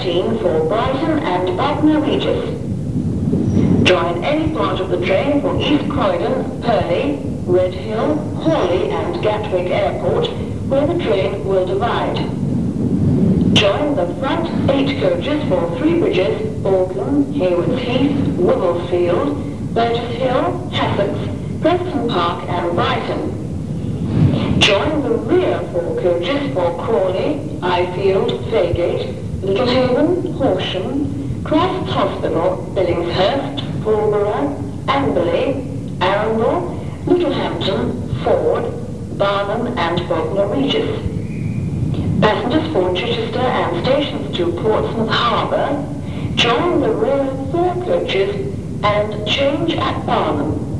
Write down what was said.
13 for Brighton and Bognor Regis. Join any part of the train for East Croydon, Purley, Redhill, Hawley and Gatwick Airport, where the train will divide. Join the front 8 coaches for Three Bridges, Balcombe, Haywards Heath, Wibblesfield, Burgess Hill, Hassocks, Preston Park and Brighton. Join the rear 4 coaches for Crawley, Ifield, Faygate, Littlehaven, Horsham, Christ's Hospital, Billingshurst, Pulborough, Amberley, Arundel, Littlehampton, Ford, Barnham and Bognor Regis. Passengers for Chichester and stations to Portsmouth Harbour, join the rear 4 coaches and change at Barnham.